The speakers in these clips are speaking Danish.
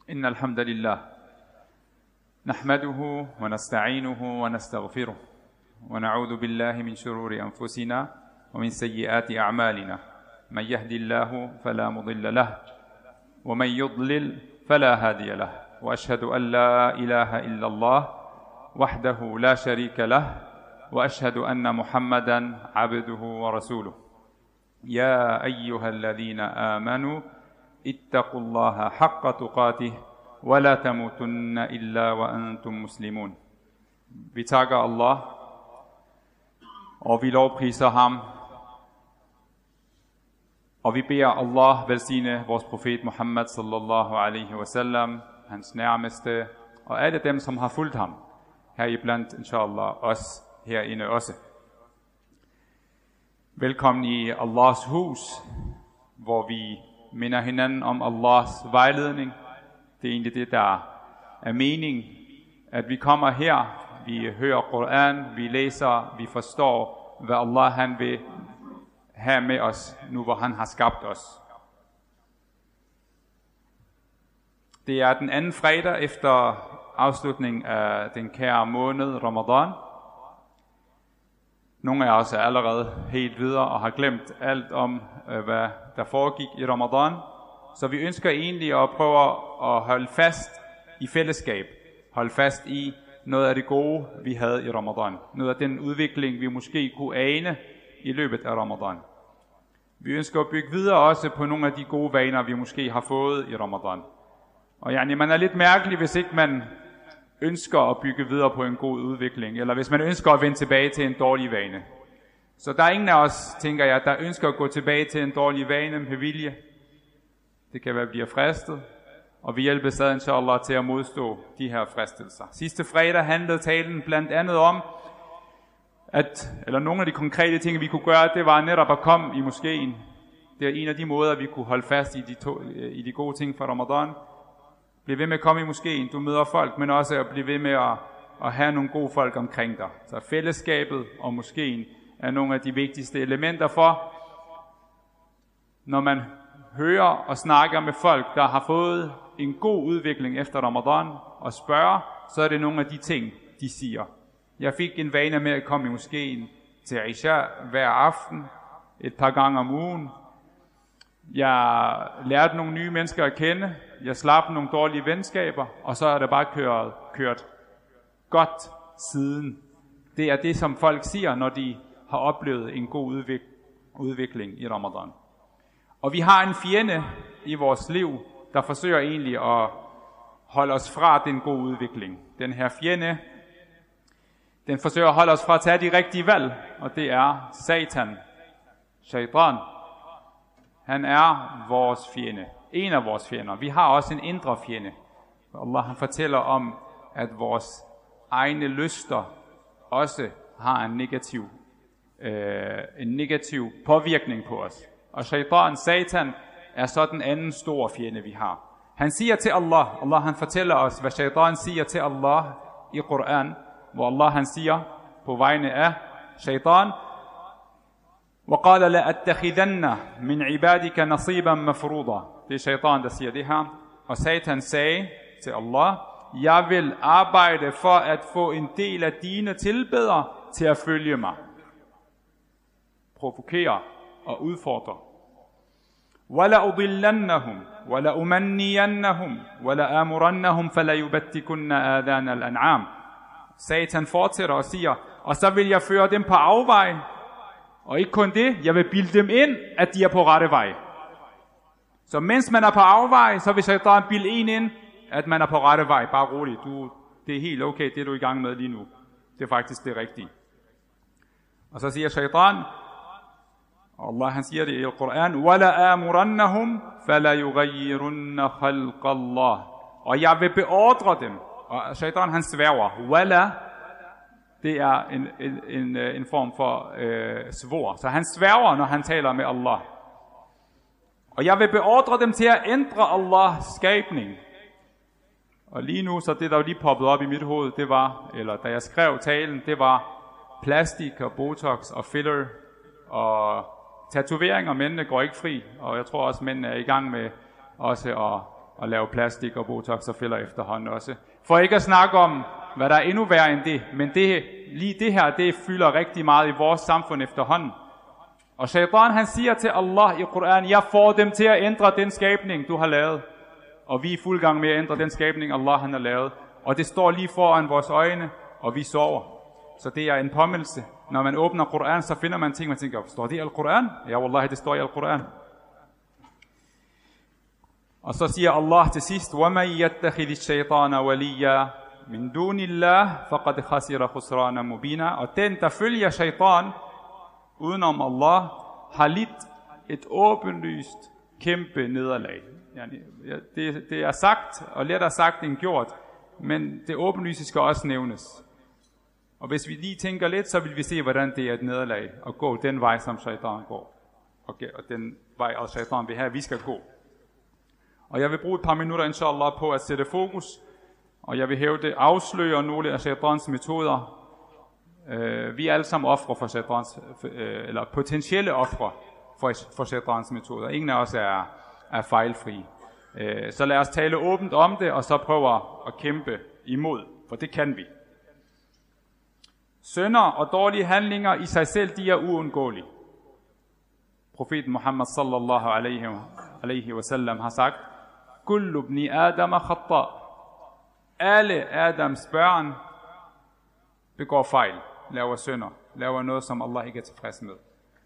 إن الحمد لله نحمده ونستعينه ونستغفره ونعوذ بالله من شرور أنفسنا ومن سيئات أعمالنا من يهدي الله فلا مضل له ومن يضلل فلا هادي له وأشهد أن لا إله إلا الله وحده لا شريك له وأشهد أن محمدا عبده ورسوله يا أيها الذين آمنوا اتقوا الله حق تقاته ولا تموتن إلا وأنتم مسلمون. Vi takker Allah, og vi lovpriser ham, og vi beder Allah velsigne vores profet Muhammad sallallahu alaihi wasallam, hans nærmeste, og alle dem, som har fulgt ham, heriblandt inshallah os herinde også. Velkommen i Allahs hus, hvor vi minder hinanden om Allahs vejledning. Det er egentlig det, der er mening, at vi kommer her, vi hører Koran, vi læser, vi forstår, hvad Allah han vil have med os, nu hvor han har skabt os. Det er den anden fredag efter afslutningen af den kære måned Ramadan. Nogle af os er allerede helt videre og har glemt alt om, hvad der foregik i Ramadan. Så vi ønsker egentlig at prøve at holde fast i fællesskab. Holde fast i noget af det gode, vi havde i Ramadan. Noget af den udvikling, vi måske kunne ane i løbet af Ramadan. Vi ønsker at bygge videre også på nogle af de gode vaner, vi måske har fået i Ramadan. Og man er lidt mærkelig, hvis ikke man ønsker at bygge videre på en god udvikling, eller hvis man ønsker at vende tilbage til en dårlig vane. Så der er ingen af os, tænker jeg, der ønsker at gå tilbage til en dårlig vane med vilje. Det kan være, at vi bliver fristet, og vi hjælper sad inshallah til at modstå de her fristelser. Sidste fredag handlede talen blandt andet om, eller nogle af de konkrete ting, vi kunne gøre, det var netop at komme i moskeen. Det er en af de måder, vi kunne holde fast i de gode ting fra Ramadan. Bliv ved med at komme i moskeen, du møder folk, men også at blive ved med at have nogle gode folk omkring dig. Så fællesskabet og moskeen er nogle af de vigtigste elementer for, når man hører og snakker med folk, der har fået en god udvikling efter Ramadan, og spørger, så er det nogle af de ting, de siger. Jeg fik en vane med at komme i moskeen til Isha hver aften, et par gange om ugen. Jeg lærte nogle nye mennesker at kende, jeg slap nogle dårlige venskaber, og så er det bare kørt godt siden. Det er det, som folk siger, når de har oplevet en god udvikling i Ramadan. Og vi har en fjende i vores liv, der forsøger egentlig at holde os fra den gode udvikling. Den her fjende, den forsøger at holde os fra at tage de rigtige valg, og det er Satan, Shaitan. Han er vores fjende, en af vores fjender. Vi har også en indre fjende. Allah han fortæller om, at vores egne lyster også har en negativ påvirkning på os. Og Shaitan, Satan, er så den anden store fjende, vi har. Han siger til Allah han fortæller os, hvad Shaitan siger til Allah i Koran, hvor Allah han siger på vegne af Shaitan, وَقَالَ لَأَتَّخِذَنَّ مِنْ عِبَادِكَ نَصِيبًا مَفْرُوضًا. Det er Shaitan, der siger det her. Og Satan sagde til Allah, jeg vil arbejde for at få en del af dine tilbedere til at følge mig. Provokere og udfordre. وَلَأُضِلَّنَّهُمْ وَلَأُمَنِّيَنَّهُمْ وَلَأَمُرَنَّهُمْ فَلَيُبَتِّكُنَّ آذَانَ الْأَنْعَامِ. Satan fortsætter og siger, og så vil jeg føre dem på afvej. Og ikke kun det, jeg vil bilde dem ind, at de er på rette vej. Så mens man er på afvej, så vil Shaitan bilde en ind, at man er på rette vej. Bare rolig, det er helt okay, det du er i gang med lige nu. Det er faktisk det rigtige. Og så siger Shaitan, Allah han siger det i Koran, وَلَأَمُرَنَّهُمْ فَلَيُغَيِّرُنَّ خَلْقَ اللَّهِ. Og jeg vil beordre dem. Og Shaitan han sværger. Wala, det er en form for svor. Så han sværger, når han taler med Allah. Og jeg vil beordre dem til at ændre Allahs skabning. Og lige nu, så det der lige poppede op i mit hoved, det var, eller da jeg skrev talen, det var plastik og botox og filler og tatoveringer. Mændene går ikke fri, og jeg tror også, mændene er i gang med også at lave plastik og botox og filler efterhånden også. For ikke at snakke om, hvad der er endnu værre end det, men lige det her, det fylder rigtig meget i vores samfund efterhånden. Og shaitan han siger til Allah i Koran, jeg får dem til at ændre den skabning, du har lavet. Og vi er i fuld gang med at ændre den skabning, Allah han har lavet. Og det står lige foran vores øjne, og vi sover. Så det er en påmindelse. Når man åbner Koran, så finder man ting, man tænker, står det i Al-Quran? Ja, wallahi, det står i Al-Quran. Og så siger Allah til sidst, وَمَنْ يَتَّخِذِ الشَّيْطَانَ وَلِيًّا مِنْ دُونِ اللَّهِ فَقَدْ خَسِرَ خُسْرَانًا مُبِينًا. Og den, der følger shaitan udenom Allah, har lidt et åbenlyst kæmpe nederlag. Det er sagt, og lettere sagt end gjort, men det åbenlyse skal også nævnes. Og hvis vi lige tænker lidt, så vil vi se, hvordan det er et nederlag at gå den vej, som shaitan går. Og den vej, og shaitan vil have, vi skal gå. Og jeg vil bruge et par minutter, inshallah, på at sætte fokus, og jeg vil hævde afsløre nogle af shaitans metoder. Vi er alle sammen ofre for shaitans, eller potentielle ofre for shaitans metoder. Ingen af os er fejlfri. Så lad os tale åbent om det, og så prøve at kæmpe imod, for det kan vi. Synder og dårlige handlinger i sig selv, de er uundgåelige. Profeten Muhammad sallallahu alaihi wasallam har sagt, Kullu ibni Adama khata. Alle Adams børn begår fejl, laver synder, laver noget, som Allah ikke er tilfreds med.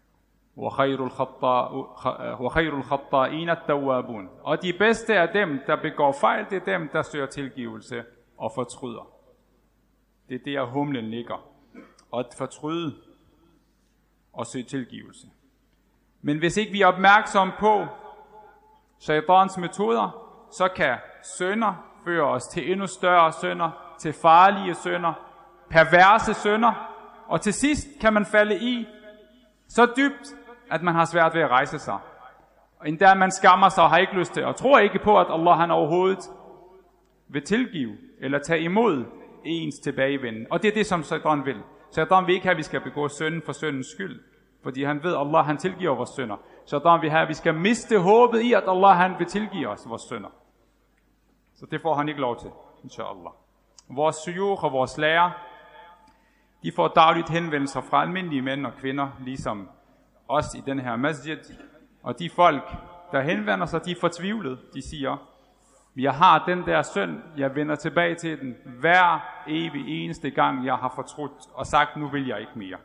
Wa khairul khatta'in at-tawwabun. Og de bedste af dem, der begår fejl, det er dem, der søger tilgivelse og fortryder. Det er der humlen ligger. At fortryde og søge tilgivelse. Men hvis ikke vi er opmærksomme på shaitans metoder, så kan synder føre os til endnu større synder, til farlige synder, perverse synder, og til sidst kan man falde i så dybt, at man har svært ved at rejse sig. Og endda man skammer sig og har ikke lyst til, og tror ikke på, at Allah han overhovedet vil tilgive eller tage imod ens tilbagevenden. Og det er det, som shaitan vil. Shaitan vil ikke have, at vi skal begå synden for syndens skyld, fordi han ved, at Allah han tilgiver vores synder. Shaitan vil have, at vi skal miste håbet i, at Allah han vil tilgive os vores synder. Så det får han ikke lov til, inshallah. Vores syuch og vores lærer, de får dagligt henvendelser fra almindelige mænd og kvinder, ligesom os i den her masjid. Og de folk, der henvender sig, de er fortvivlede. De siger, jeg har den der synd, jeg vender tilbage til den hver evig eneste gang, jeg har fortrudt og sagt, nu vil jeg ikke mere.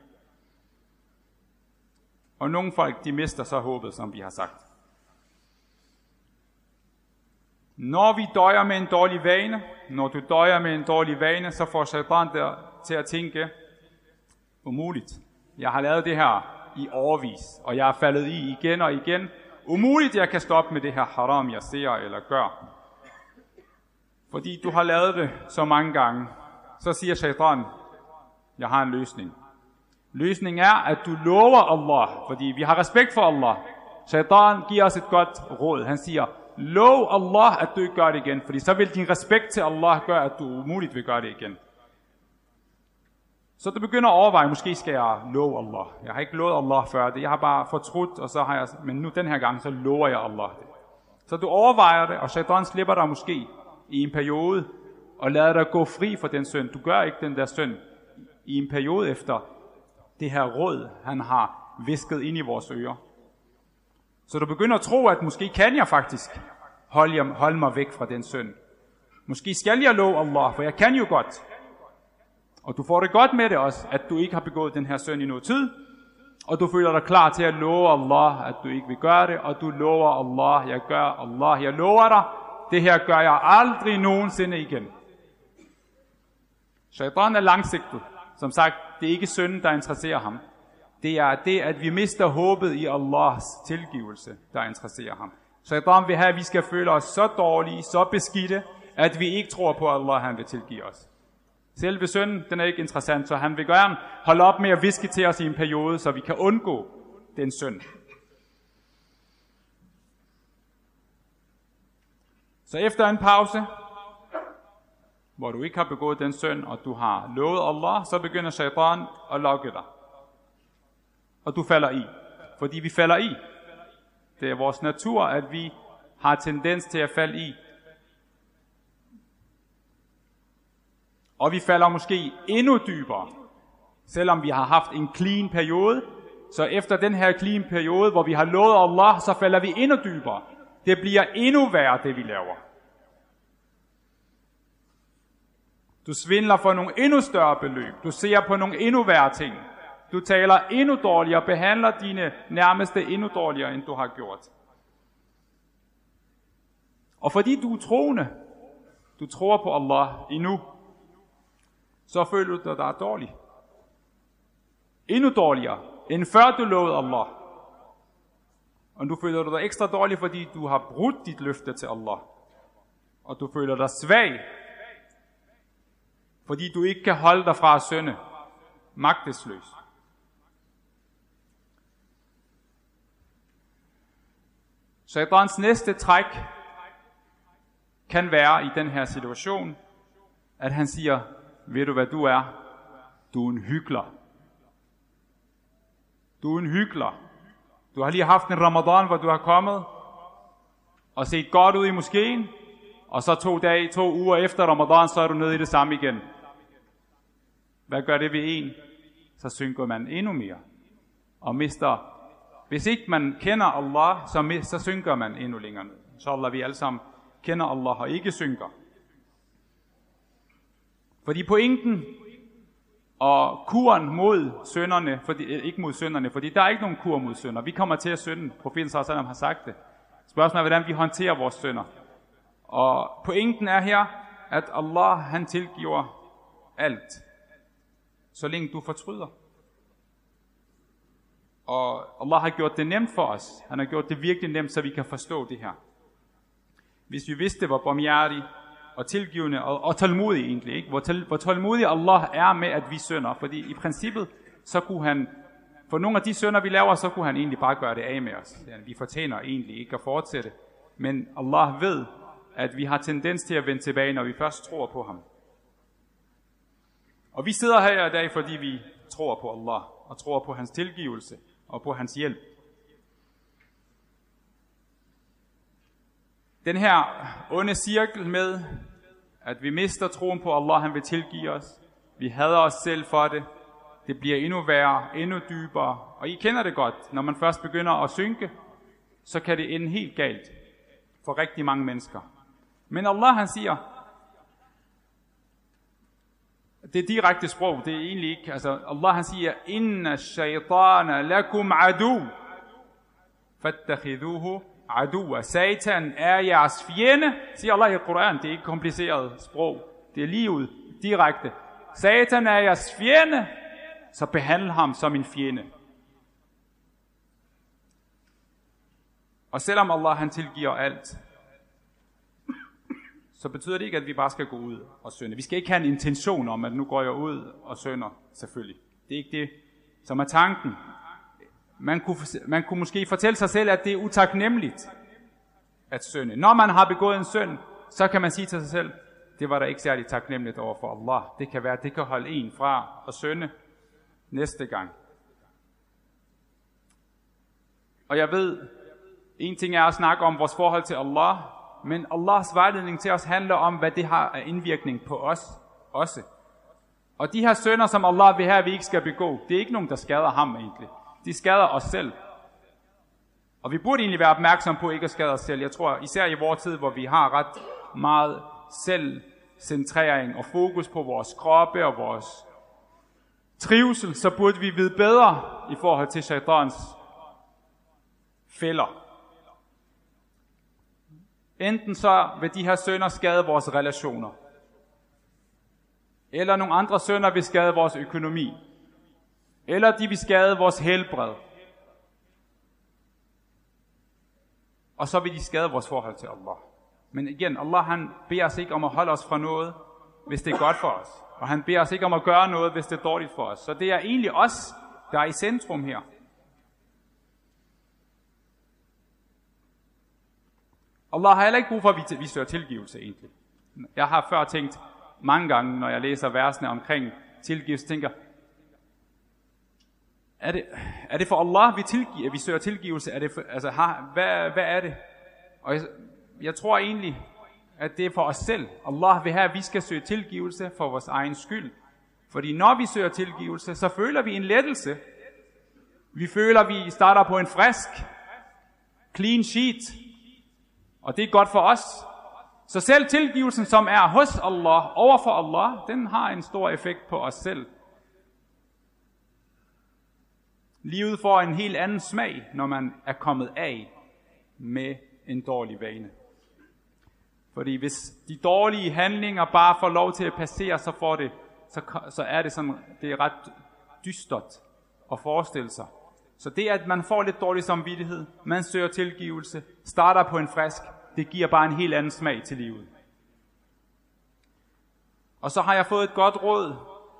Og nogle folk, de mister så håbet, som vi har sagt. Når vi døjer med en dårlig vane, når du døjer med en dårlig vane, så får shaitan der til at tænke, umuligt. Jeg har lavet det her i årevis, og jeg er faldet i igen og igen. Umuligt, jeg kan stoppe med det her haram, jeg ser eller gør. Fordi du har lavet det så mange gange, så siger shaitan, jeg har en løsning. Løsningen er, at du lover Allah, fordi vi har respekt for Allah. Shaitan giver os et godt råd. Han siger, lov Allah, at du ikke gør det igen, fordi så vil din respekt til Allah gøre, at du umuligt vil gøre det igen. Så du begynder at overveje, måske skal jeg love Allah. Jeg har ikke lovet Allah før det, jeg har bare fortrudt, og så har jeg, men nu den her gang, så lover jeg Allah det. Så du overvejer det, og shaitan slipper dig måske i en periode, og lader dig gå fri for den synd. Du gør ikke den der synd i en periode efter det her råd, han har visket ind i vores ører. Så du begynder at tro, at måske kan jeg faktisk holde mig væk fra den synd. Måske skal jeg love Allah, for jeg kan jo godt. Og du får det godt med det også, at du ikke har begået den her synd i noget tid, og du føler dig klar til at love Allah, at du ikke vil gøre det, og du lover Allah, jeg lover dig, det her gør jeg aldrig nogensinde igen. Shaitan er langsigtet. Som sagt, det er ikke synden, der interesserer ham. Det er det, at vi mister håbet i Allahs tilgivelse, der interesserer ham. Shaitan vil have, at vi skal føle os så dårlige, så beskidte, at vi ikke tror på, at Allah han vil tilgive os. Selve synden, den er ikke interessant, så han vil gerne holde op med at viske til os i en periode, så vi kan undgå den synd. Så efter en pause, hvor du ikke har begået den synd, og du har lovet Allah, så begynder shaitan at lokke dig. Og du falder i. Fordi vi falder i. Det er vores natur, at vi har tendens til at falde i. Og vi falder måske endnu dybere. Selvom vi har haft en clean periode, så efter den her clean periode, hvor vi har lovet Allah, så falder vi endnu dybere. Det bliver endnu værre, det vi laver. Du svindler for nogle endnu større beløb. Du ser på nogle endnu værre ting. Du taler endnu dårligere, behandler dine nærmeste endnu dårligere, end du har gjort. Og fordi du er troende, du tror på Allah endnu, så føler du dig dårlig. Endnu dårligere, end før du lovede Allah. Og du føler dig ekstra dårlig, fordi du har brudt dit løfte til Allah. Og du føler dig svag, fordi du ikke kan holde dig fra at synde. Magtesløs. Shaitans næste træk kan være i den her situation, at han siger, ved du hvad du er? Du er en hykler. Du er en hykler. Du har lige haft en Ramadan, hvor du har kommet og set godt ud i moskeen, og så 2 uger efter Ramadan, så er du nede i det samme igen. Hvad gør det ved en? Så synker man endnu mere og mister. Hvis ikke man kender Allah, så synker man endnu længere ned. Inshallah, vi alle sammen kender Allah og ikke synker. Fordi pointen og kuren mod synderne, ikke mod synderne, fordi der er ikke nogen kur mod synder. Vi kommer til at synde. Profeten sallallahu har sagt det. Spørgsmålet er, hvordan vi håndterer vores synder. Og pointen er her, at Allah han tilgiver alt, så længe du fortryder. Og Allah har gjort det nemt for os. Han har gjort det virkelig nemt, så vi kan forstå det her. Hvis vi vidste, hvor barmhjertig og tilgivende og tålmodig egentlig, ikke? Hvor tålmodig Allah er med, at vi synder. Fordi i princippet, så kunne han, for nogle af de synder, vi laver, så kunne han egentlig bare gøre det af med os. Vi fortjener egentlig ikke at fortsætte. Men Allah ved, at vi har tendens til at vende tilbage, når vi først tror på ham. Og vi sidder her i dag, fordi vi tror på Allah, og tror på hans tilgivelse, og på hans hjælp. Den her onde cirkel med, at vi mister troen på Allah, han vil tilgive os. Vi hader os selv for det. Det bliver endnu værre, endnu dybere. Og I kender det godt. Når man først begynder at synke, så kan det ende helt galt for rigtig mange mennesker. Men Allah han siger, det er direkte sprog, det er egentlig ikke, altså Allah han siger, inna shaytana lakum adu, fattakhiduhu aduwa. Satan er jeres fjende, siger Allah i Koran. Det er ikke kompliceret sprog, det er lige ud, direkte. Satan er jeres fjende, så behandle ham som en fjende. Og selvom Allah han tilgiver alt, så betyder det ikke, at vi bare skal gå ud og synde. Vi skal ikke have en intention om, at nu går jeg ud og synder, selvfølgelig. Det er ikke det, som er tanken. Man kunne måske fortælle sig selv, at det er utaknemmeligt at synde. Når man har begået en synd, så kan man sige til sig selv, det var da ikke særlig taknemmeligt over for Allah. Det kan være, at det kan holde en fra at synde næste gang. Og jeg ved, en ting er at snakke om vores forhold til Allah, men Allahs vejledning til os handler om, hvad det har af indvirkning på os også. Og de her synder, som Allah vil have, at vi ikke skal begå, det er ikke nogen, der skader ham egentlig. De skader os selv. Og vi burde egentlig være opmærksom på ikke at skade os selv. Jeg tror, især i vores tid, hvor vi har ret meget selvcentrering og fokus på vores kroppe og vores trivsel, så burde vi vide bedre i forhold til shaitans fælder. Enten så vil de her synder skade vores relationer, eller nogle andre synder vil skade vores økonomi, eller de vil skade vores helbred. Og så vil de skade vores forhold til Allah. Men igen, Allah han beder os ikke om at holde os fra noget, hvis det er godt for os. Og han beder os ikke om at gøre noget, hvis det er dårligt for os. Så det er egentlig os, der er i centrum her. Allah har heller ikke brug for, at vi søger tilgivelse egentlig. Jeg har før tænkt mange gange, når jeg læser versene omkring tilgivelse, tænker, er det for Allah, vi søger tilgivelse? Er det for, hvad er det? Og jeg tror egentlig, at det er for os selv. Allah vil have, at vi skal søge tilgivelse for vores egen skyld. Fordi når vi søger tilgivelse, så føler vi en lettelse. Vi føler, at vi starter på en frisk, clean sheet. Og det er godt for os. Så selv tilgivelsen, som er hos Allah, overfor Allah, den har en stor effekt på os selv. Livet får en helt anden smag, når man er kommet af med en dårlig vane. Fordi hvis de dårlige handlinger bare får lov til at passere, så er det sådan, det er ret dystert at forestille sig. Så det, at man får lidt dårlig samvittighed, man søger tilgivelse, starter på en frisk, det giver bare en helt anden smag til livet. Og så har jeg fået et godt råd,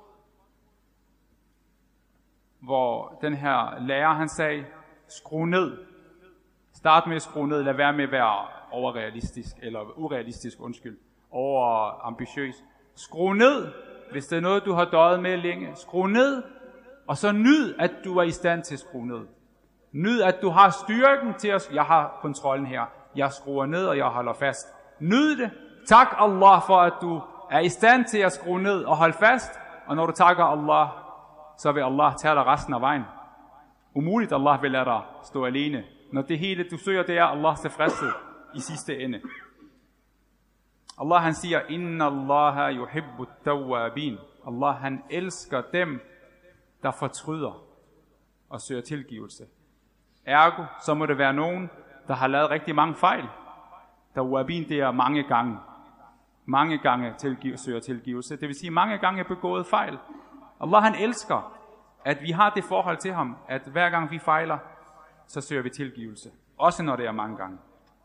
hvor den her lærer, han sagde, skru ned. Start med at skrue ned, lad være med at være overrealistisk, eller urealistisk, overambitiøs. Skru ned, hvis det er noget, du har døjet med længe. Skru ned, og så nyd, at du er i stand til at skrue ned. Nyd, at du har styrken til at... Jeg har kontrollen her. Jeg skruer ned, og jeg holder fast. Nyd det. Tak Allah for, at du er i stand til at skrue ned og holde fast. Og når du takker Allah, så vil Allah tage dig resten af vejen. Umuligt, Allah vil lade dig stå alene. Når det hele, du søger, det er Allahs tilfredshed i sidste ende. Allah, han siger, Inna Allaha yuhibbu tawwabin. Allah, han elsker dem, der fortryder og søger tilgivelse. Ergo, så må det være nogen, der har lavet rigtig mange fejl. Tawwabin, det er mange gange. Mange gange søger tilgivelse. Det vil sige, mange gange begået fejl. Allah, han elsker, at vi har det forhold til ham, at hver gang vi fejler, så søger vi tilgivelse. Også når det er mange gange.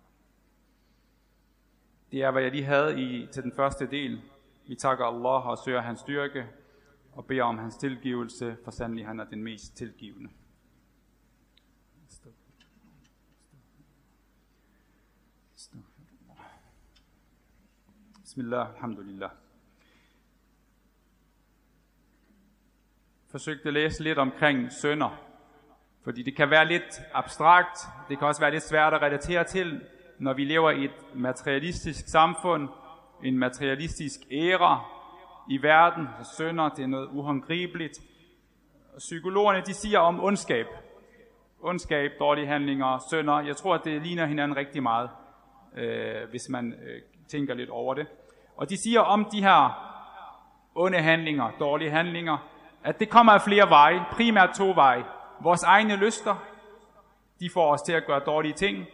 Det er, hvad jeg lige havde til den første del. Vi takker Allah og søger hans styrke, og beder om hans tilgivelse, for sandelig han er den mest tilgivende. Bismillah, alhamdulillah. Forsøgte at læse lidt omkring synder, fordi det kan være lidt abstrakt, det kan også være lidt svært at relatere til, når vi lever i et materialistisk samfund, en materialistisk æra i verden. Synder, det er noget uhåndgribeligt. Psykologerne, de siger om ondskab. Ondskab, dårlige handlinger, synder. Jeg tror, at det ligner hinanden rigtig meget, hvis man tænker lidt over det. Og de siger om de her onde handlinger, dårlige handlinger, at det kommer af flere veje, primært 2 veje. Vores egne lyster, de får os til at gøre dårlige ting.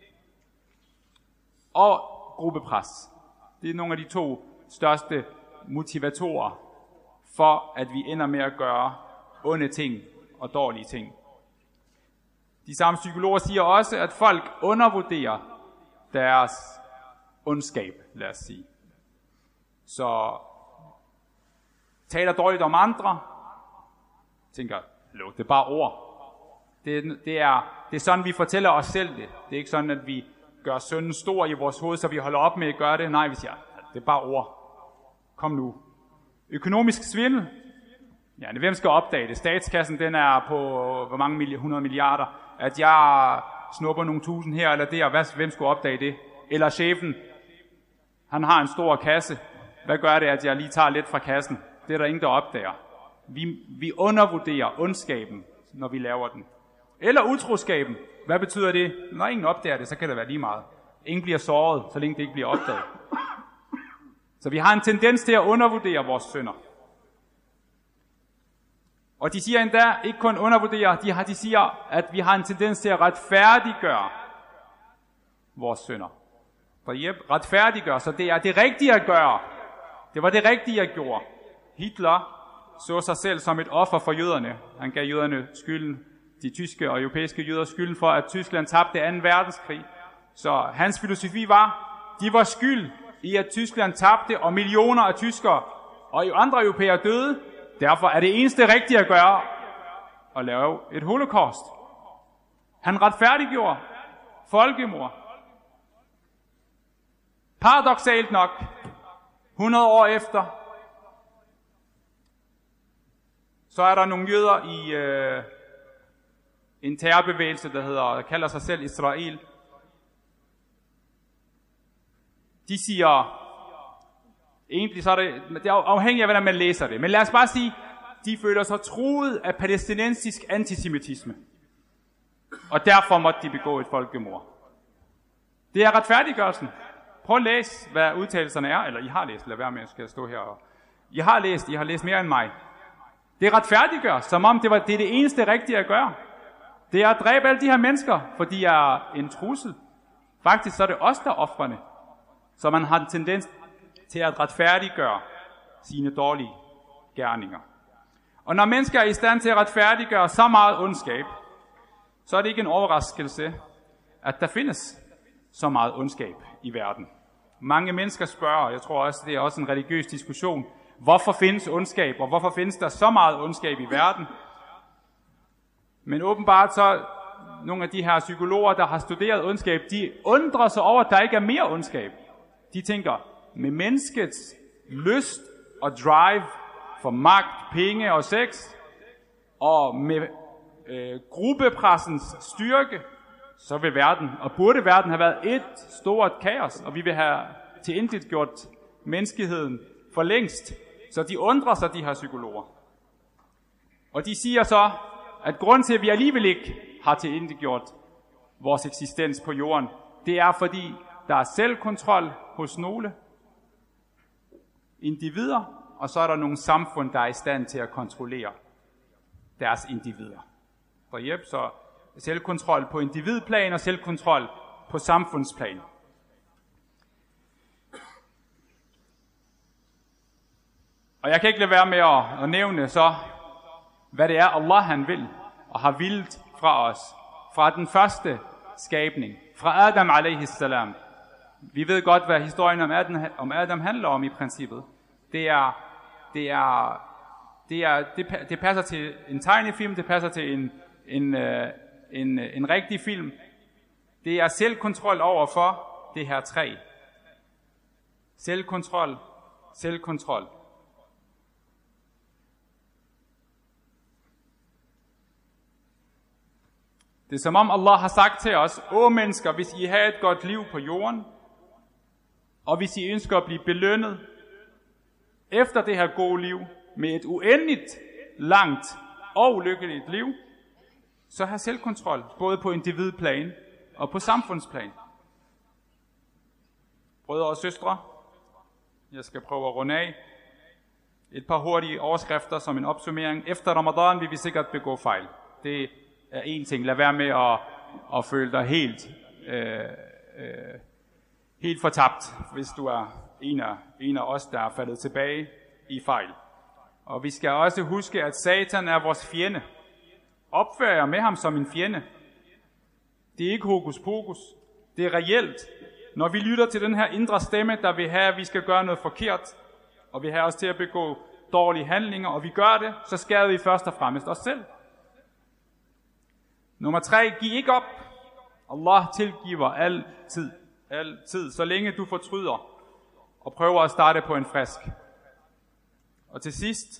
Og gruppepres. Det er nogle af de 2 største motivatorer for, at vi ender med at gøre onde ting og dårlige ting. De samme psykologer siger også, at folk undervurderer deres ondskab, lad os sige. Så taler dårligt om andre, tænker, det er bare ord. Det er sådan, vi fortæller os selv det. Det er ikke sådan, at vi gør synden stor i vores hoved, så vi holder op med at gøre det. Nej, vi siger, det er bare ord. Kom nu. Økonomisk svindel. Ja, hvem skal opdage det? Statskassen, den er på hvor mange 100 milliarder. At jeg snupper nogle tusind her eller der. Hvem skulle opdage det? Eller chefen, han har en stor kasse. Hvad gør det, at jeg lige tager lidt fra kassen? Det er der ingen, der opdager. Vi undervurderer ondskaben, når vi laver den. Eller utroskaben. Hvad betyder det? Når ingen opdager det, så kan det være lige meget. Ingen bliver såret, så længe det ikke bliver opdaget. Så vi har en tendens til at undervurdere vores synder. Og de siger endda, ikke kun undervurdere, de siger, at vi har en tendens til at retfærdiggøre vores synder. Retfærdiggøre, så det er det rigtige at gøre. Det var det rigtige, jeg gjorde. Hitler så sig selv som et offer for jøderne. Han gav jøderne skylden, de tyske og europæiske jøder skylden for, at Tyskland tabte 2. verdenskrig. Så hans filosofi var, de var skyld i, at Tyskland tabte, og millioner af tyskere og andre europæere døde. Derfor er det eneste rigtige at gøre, at lave et holocaust. Han retfærdiggjorde folkemord. Paradoksalt nok, 100 år efter, så er der nogle jøder i en terrorbevægelse, der kalder sig selv Israel. de siger, egentlig så er det er afhængigt af, hvordan man læser det, men lad os bare sige, de føler sig truet af palæstinensisk antisemitisme, og derfor måtte de begå et folkemord. Det er retfærdiggørelsen. Prøv at læse, hvad udtalelserne er, eller I har læst, lad være med, at jeg skal stå her og... I har læst mere end mig. Det retfærdiggør, som om det er det eneste rigtige at gøre. Det er at dræbe alle de her mennesker, for de er en trussel. Faktisk så er det os, der er ofrene. Så man har en tendens til at retfærdiggøre sine dårlige gerninger. Og når mennesker er i stand til at retfærdiggøre så meget ondskab, så er det ikke en overraskelse, at der findes så meget ondskab i verden. Mange mennesker spørger, jeg tror også, det er også en religiøs diskussion, hvorfor findes ondskab, og hvorfor findes der så meget ondskab i verden? Men åbenbart så, nogle af de her psykologer, der har studeret ondskab, de undrer sig over, at der ikke er mere ondskab. De tænker, med menneskets lyst og drive for magt, penge og sex, og med gruppepressens styrke, så vil verden, og burde verden have været et stort kaos, og vi vil have tilintetgjort menneskeheden for længst. Så de undrer sig, de her psykologer. Og de siger så, at grund til, at vi alligevel ikke har tilintetgjort vores eksistens på jorden, det er, fordi der er selvkontrol hos nogle individer, og så er der nogle samfund, der er i stand til at kontrollere deres individer. Så selvkontrol på individplan og selvkontrol på samfundsplan. Og jeg kan ikke lade være med at nævne så, hvad det er Allah han vil og har vildt fra os. Fra den første skabning, fra Adam alaihi salam. Vi ved godt, hvad historien om Adam handler om i princippet. Det passer til en tegnefilm, det passer til en rigtig film. Det er selvkontrol over for det her træ. Selvkontrol, selvkontrol. Det er som om Allah har sagt til os, åh mennesker, hvis I har et godt liv på jorden, og hvis I ønsker at blive belønnet efter det her gode liv, med et uendeligt, langt og lykkeligt liv, så have selvkontrol, både på individplan og på samfundsplan. Brødre og søstre, jeg skal prøve at runde af. Et par hurtige overskrifter som en opsummering. Efter Ramadan vil vi sikkert begå fejl. Det er en ting. Lad være med at føle dig helt fortabt, hvis du er en af os, der er faldet tilbage i fejl. Og vi skal også huske, at Satan er vores fjende. Opfør jer med ham som en fjende. Det er ikke hokus pokus. Det er reelt. Når vi lytter til den her indre stemme, der vil have, at vi skal gøre noget forkert, og vil have os til at begå dårlige handlinger, og vi gør det, så skader vi først og fremmest os selv. Nummer 3, giv ikke op. Allah tilgiver altid, så længe du fortryder, og prøver at starte på en frisk. Og til sidst,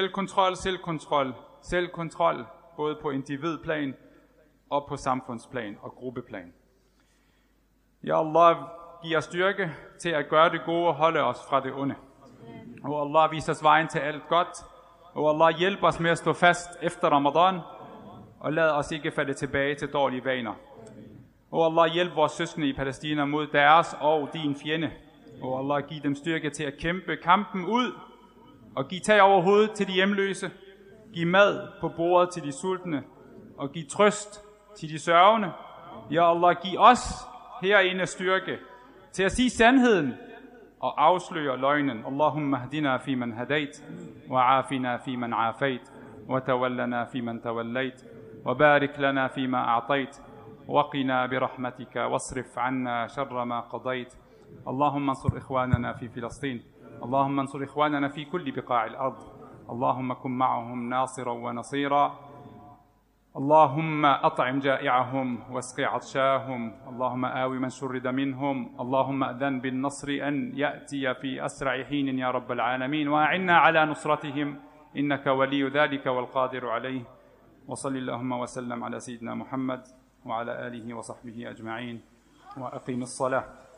selvkontrol, både på individplan og på samfundsplan og gruppeplan. Ja, Allah giver os styrke til at gøre det gode og holde os fra det onde. Og Allah viser os vejen til alt godt. Og Allah hjælper os med at stå fast efter Ramadan, og lad os ikke falde tilbage til dårlige vaner. Og Allah hjælp vores søskende i Palæstina mod deres og din fjende. Og Allah giv dem styrke til at kæmpe kampen ud, og giv tag over hovedet til de hjemløse. Giv mad på bordet til de sultne, og giv trøst til de sørgende. Ja Allah, giv os herinde styrke til at sige sandheden og afsløre løgnen. Allahumma hdina fi man hadait, wa afina fi man afait, wa tawallana fi man tawallait, wa barik lana fi ma a'tait, wa qina bi rahmatika wasrif anna sharra ma qadait. Allahumma ansur ikhwanana fi Filistin. Allahumma ansur ikhwanana fi kulli biqa'il ard. اللهم كن معهم ناصرا ونصيرا. اللهم أطعم جائعهم واسق عطشاهم. اللهم آوي من شرد منهم. اللهم أذن بالنصر أن يأتي في أسرع حين يا رب العالمين، وأعنا على نصرتهم إنك ولي ذلك والقادر عليه. وصل اللهم وسلم على سيدنا محمد وعلى آله وصحبه أجمعين، وأقيم الصلاة.